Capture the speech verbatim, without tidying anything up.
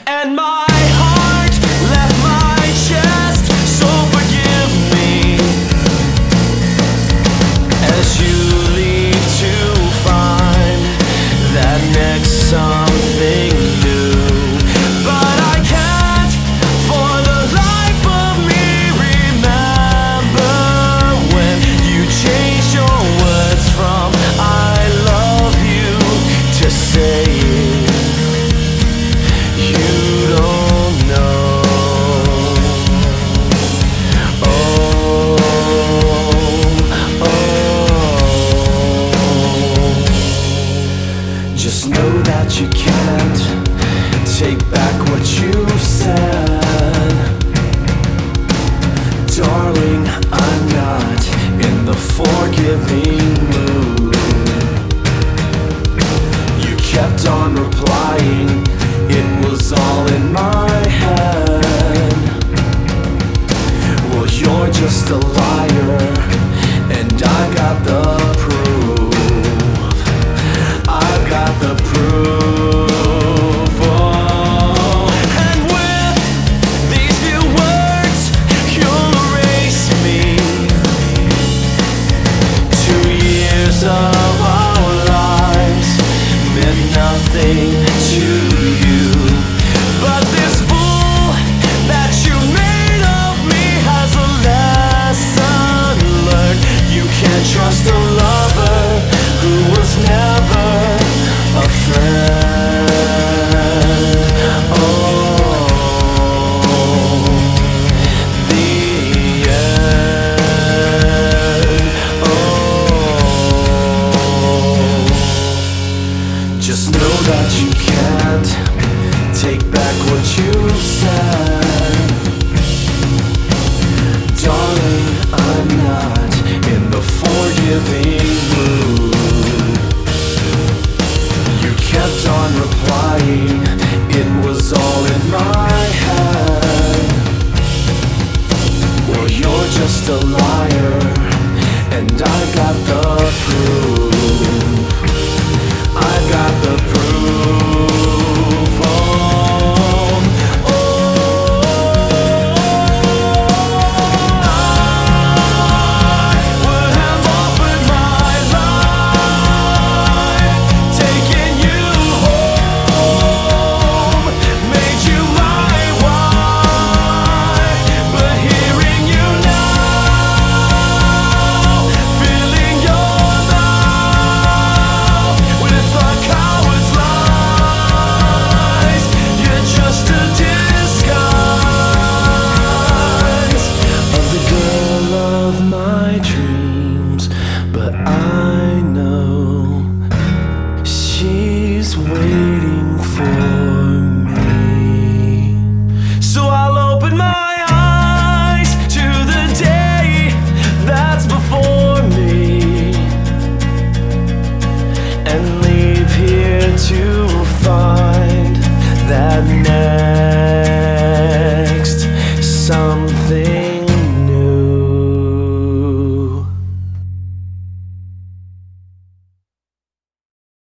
and my heart left my chest. So forgive me as you leave to find that next something new. But I can't for the life of me remember when you changed your words from I love you to saying you don't know. Oh, oh. Just know that you can't take back what you said. Darling, I'm not in the forgiving mood. You kept on replying, it was all in my head. Well, you're just a liar, and I got the proof. I've got the proof. Oh. And with these few words, you'll erase me. Two years of our lives meant nothing to you, but this fool that you made of me has a lesson learned. You can't trust a lover who was never a friend. Oh, the end. Oh, just know that you can't take back what you said.